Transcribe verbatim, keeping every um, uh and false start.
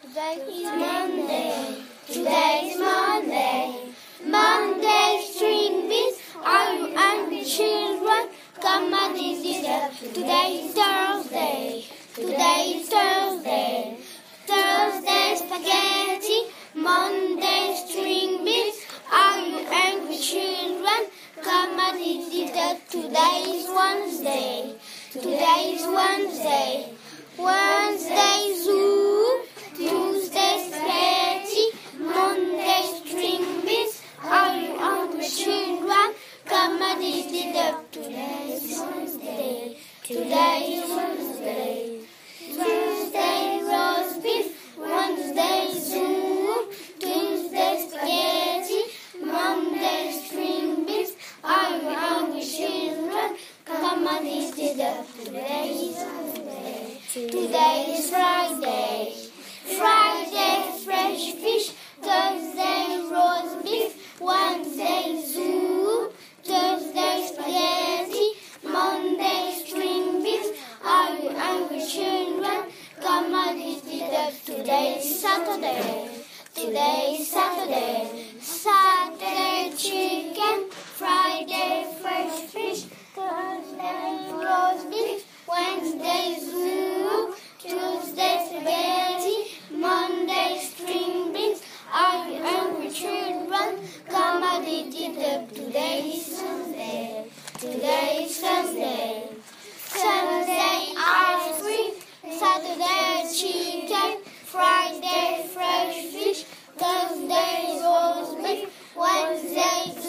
Today is Monday. Today is Monday. Monday, string beans. Are you hungry, children? Come on, this is it. Today is Thursday. Today is Thursday. Thursday, spaghetti. Monday, string beans. Are you hungry, children? Come on, this is it. Today is Wednesday. Today is Wednesday. Wednesday, zoo. Tuesday, spaghetti. Monday, string beans. Are you hungry, children? Come on, this is it. Today is Wednesday. Today is Wednesday. Tuesday, roast beef. Wednesday, zoo. Tuesday, spaghetti. Monday, string beans. Are you hungry, children? Come on, this is it. Today is Wednesday. Today is Friday. Friday, fresh fish. Thursday, roast beef. Wednesday, zoo. Thursday, spaghetti. Monday, string beans. Are you hungry, children? Come on, this is it. Today is Saturday. Today is Saturday. Saturday, chicken. Friday, fresh fish. Thursday, roast beef. Wednesday, zoo. Tuesday, spaghetti. Monday, string beans. Are you hungry, children? Come on, this is it. Today is Sunday. Today is Sunday. Sunday, ice cream. Saturday, chicken. Friday, fresh fish. Thursday, roast beef. Wednesday,